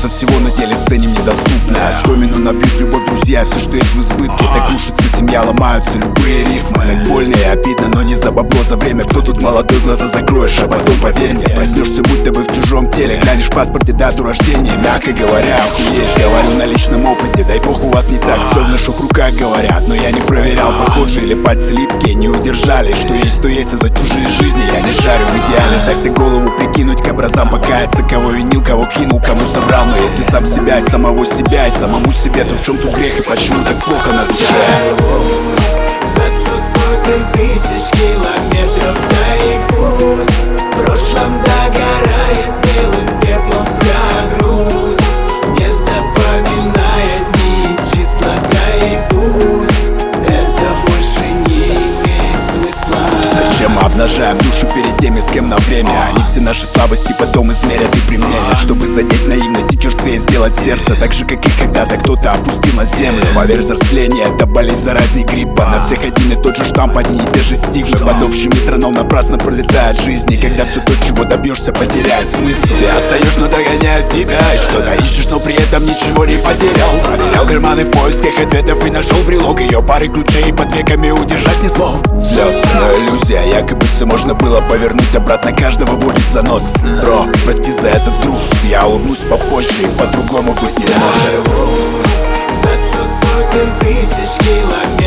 кажется всего, на деле ценим недоступное. Скомину набьют любовь, друзья, все, что есть в избытке. Так рушится семья, ломаются любые рифмы. Так больно и обидно, но не за бабло, за время. Кто тут молодой, глаза закроешь, а потом поверь мне, проснешься будто бы в чужом теле. Глянешь в паспорте дату рождения, мягко говоря, охуеешь. Говорю на личном опыте, дай бог у вас не так все в наших руках, говорят. Но я не проверял, похоже, или пальцы липкие не удержали. Что есть, то есть, а за чужие жизни я не шарю в идеале. Так-то голову прикинуть к образам, покаяться, кого винил, кого кинул, кому соврал. Но если сам себя и самого себя, и самому себе, то в чем тут грех и почему так плохо на душе? За 100 сотен тысяч километров, да и пусть в прошлом догорает белым пеплом вся грусть, не запоминает ни числа, да и пусть это больше не имеет смысла. Зачем мы обнажаем душу перед теми, с кем на время? Они все наши слабости потом измерят и применят, чтобы задеть наивность и черствее сделать сердце, так же, как и когда-то кто-то опустил на землю. Поверь, взросление — это болезнь заразней гриппа. На всех один и тот же штамп, одни и те же стигмы. Подовший метроном напрасно пролетает жизни, когда все то, чего добьешься, потеряет смысл. Ты отстаешь, но догоняют тебя, и что-то ищешь, но при этом ничего не потерял. Проверял карманы в поисках ответов и нашел брелок. Ее пары ключей под веками удержать не смог. Слез, но иллюзия, якобы все можно было повернуть обратно, каждого водит за нос. Бро, прости за этот груз, я улыбнусь попозже и по-другому быть не может. За 100 сотен тысяч километров